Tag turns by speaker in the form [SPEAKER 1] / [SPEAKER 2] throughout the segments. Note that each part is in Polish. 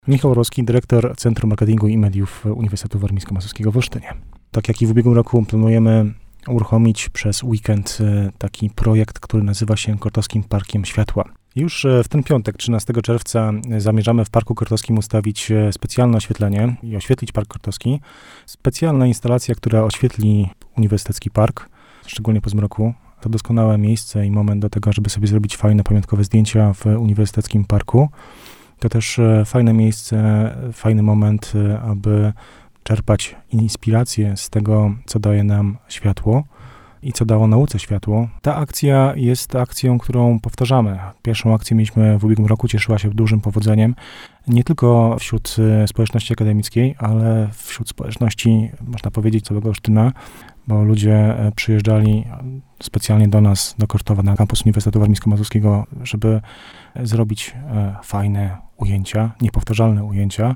[SPEAKER 1] Michał Roski, dyrektor Centrum Marketingu i Mediów Uniwersytetu Warmińsko-Mazurskiego w Olsztynie. Tak jak i w ubiegłym roku planujemy uruchomić przez weekend taki projekt, który nazywa się Kortowskim Parkiem Światła. Już w ten piątek, 13 czerwca, zamierzamy w Parku Kortowskim ustawić specjalne oświetlenie i oświetlić Park Kortowski. Specjalna instalacja, która oświetli Uniwersytecki Park, szczególnie po zmroku. To doskonałe miejsce i moment do tego, żeby sobie zrobić fajne pamiątkowe zdjęcia w Uniwersyteckim Parku. To też fajne miejsce, fajny moment, aby czerpać inspirację z tego, co daje nam światło i co dało nauce światło. Ta akcja jest akcją, którą powtarzamy. Pierwszą akcję mieliśmy w ubiegłym roku, cieszyła się dużym powodzeniem, nie tylko wśród społeczności akademickiej, ale wśród społeczności, można powiedzieć, całego Olsztyna, bo ludzie przyjeżdżali specjalnie do nas, do Kortowa, na kampus Uniwersytetu Warmińsko-Mazurskiego, żeby zrobić fajne ujęcia, niepowtarzalne ujęcia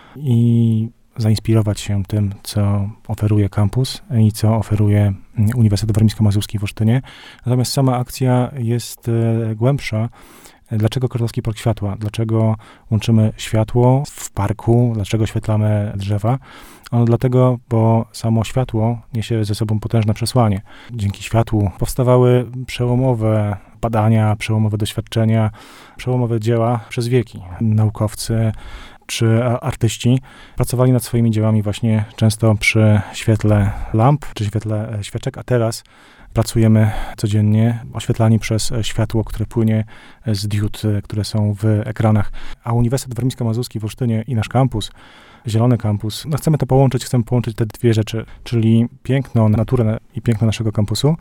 [SPEAKER 1] i zainspirować się tym, co oferuje kampus i co oferuje Uniwersytet Warmińsko-Mazurski w Olsztynie. Natomiast sama akcja jest głębsza. Dlaczego Kortowski Park Światła? Dlaczego łączymy światło w parku? Dlaczego oświetlamy drzewa? Ano dlatego, bo samo światło niesie ze sobą potężne przesłanie. Dzięki światłu powstawały przełomowe badania, przełomowe doświadczenia, przełomowe dzieła przez wieki. Naukowcy czy artyści pracowali nad swoimi dziełami właśnie często przy świetle lamp, czy świetle świeczek, a teraz pracujemy codziennie oświetlani przez światło, które płynie z diod, które są w ekranach. A Uniwersytet Warmińsko-Mazurski w Olsztynie i nasz kampus, Zielony Kampus, chcemy połączyć te dwie rzeczy, czyli piękno natury i piękno naszego kampusu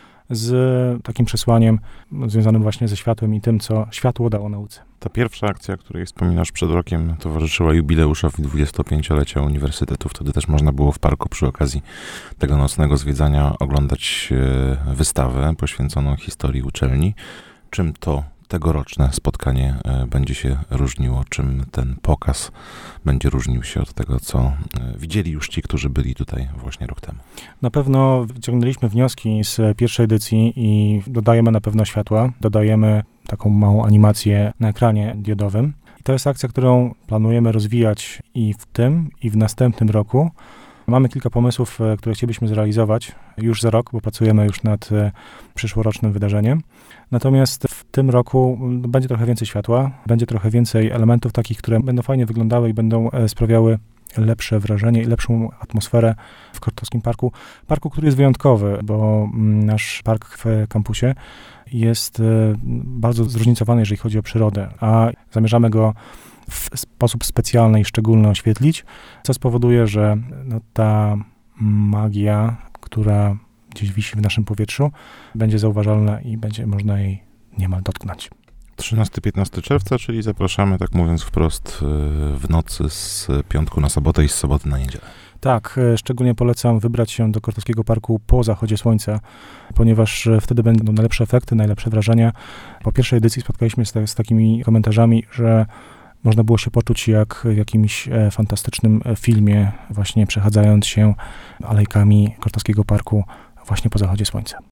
[SPEAKER 1] z takim przesłaniem związanym właśnie ze światłem i tym, co światło dało nauce.
[SPEAKER 2] Ta pierwsza akcja, o której wspominasz przed rokiem, towarzyszyła jubileuszowi 25-lecia Uniwersytetu. Wtedy też można było w parku przy okazji tego nocnego zwiedzania oglądać wystawę poświęconą historii uczelni. Czym to tegoroczne spotkanie będzie się różniło? Czym ten pokaz będzie różnił się od tego, co widzieli już ci, którzy byli tutaj właśnie rok temu?
[SPEAKER 1] Na pewno wyciągnęliśmy wnioski z pierwszej edycji i dodajemy na pewno światła, dodajemy taką małą animację na ekranie diodowym. I to jest akcja, którą planujemy rozwijać i w tym, i w następnym roku. Mamy kilka pomysłów, które chcielibyśmy zrealizować już za rok, bo pracujemy już nad przyszłorocznym wydarzeniem. Natomiast w tym roku będzie trochę więcej światła, będzie trochę więcej elementów takich, które będą fajnie wyglądały i będą sprawiały lepsze wrażenie i lepszą atmosferę w Kortowskim Parku. Parku, który jest wyjątkowy, bo nasz park w kampusie jest bardzo zróżnicowany, jeżeli chodzi o przyrodę, a zamierzamy go w sposób specjalny i szczególny oświetlić, co spowoduje, że ta magia, która gdzieś wisi w naszym powietrzu, będzie zauważalna i będzie można jej niemal dotknąć.
[SPEAKER 2] 13-15 czerwca, czyli zapraszamy, tak mówiąc wprost, w nocy z piątku na sobotę i z soboty na niedzielę.
[SPEAKER 1] Tak, szczególnie polecam wybrać się do Kortowskiego Parku po zachodzie słońca, ponieważ wtedy będą najlepsze efekty, najlepsze wrażenia. Po pierwszej edycji spotkaliśmy się z takimi komentarzami, że można było się poczuć jak w jakimś fantastycznym filmie, właśnie przechadzając się alejkami Kortowskiego Parku właśnie po zachodzie słońca.